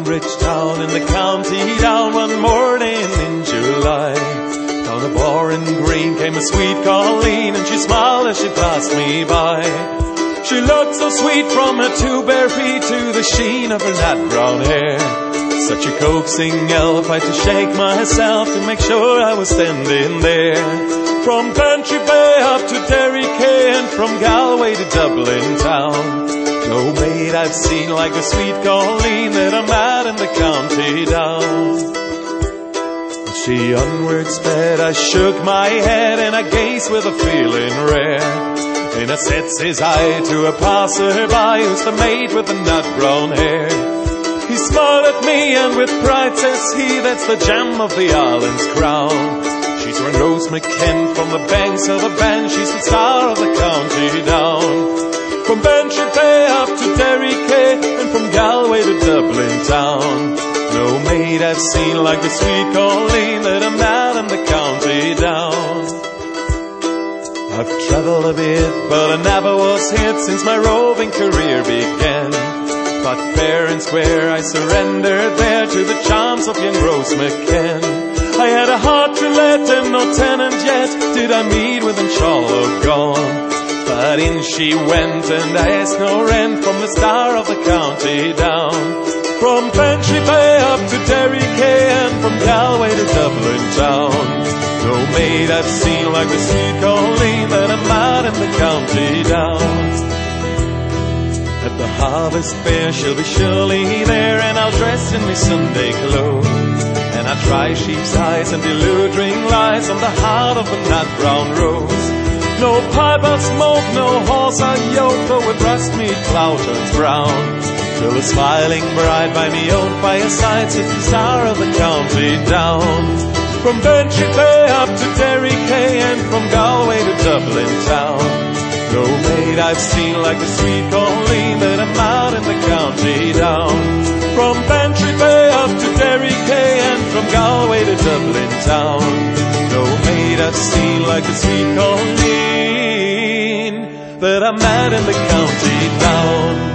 rich town in the county down one morning in July. Down a bar in Green came a sweet Colleen, and she smiled as she passed me by. She looked so sweet from her two bare feet to the sheen of her nut brown hair. Such a coaxing elf, I had to shake myself to make sure I was standing there. From Bantry Bay up to Derry Quay, and from Galway to Dublin town, no maid I've seen like the sweet Colleen that I met in the county down. As she onward sped, I shook my head and I gazed with a feeling rare. And I said, says I, to a passer-by, who's the maid with the nut brown hair. He smiled at me and with pride says he, that's the gem of the island's crown. She's Run Rose McKen from the banks of the Bann, she's the star of the county down. From Bantry Bay up to Derry Quay, and from Galway to Dublin town, no maid I've seen like the sweet Colleen that I met in the county down. I've travelled a bit, but I never was hit since my roving career began. But fair and square I surrendered there to the charms of young Rose McKen. I had a heart to let, and no tenant yet did I meet with in Charlotte gone. But in she went, and I asked no rent from the star of the county down. From Bantry Bay up to Derry Quay, and from Galway to Dublin town, no maid I've seen like the sweet Colleen that I met in the county down. At the harvest fair she'll be surely there, and I'll dress in my Sunday clothes, and I'll try sheep's eyes and deludering lies on the heart of a nut brown rose. No pipe I'll smoke, no horse I'll yoke, though with breast meat plough turns brown, till the smiling bride by me own fireside sits the star of the county down. From Bantry Bay up to Derry Quay, and from Galway to Dublin town, no maid I've seen like the sweet Colleen that I'm out in the county down. From Bantry Bay up to Derry Quay, and from Galway to Dublin town, no maid I've seen like the sweet Colleen that I met in the county down.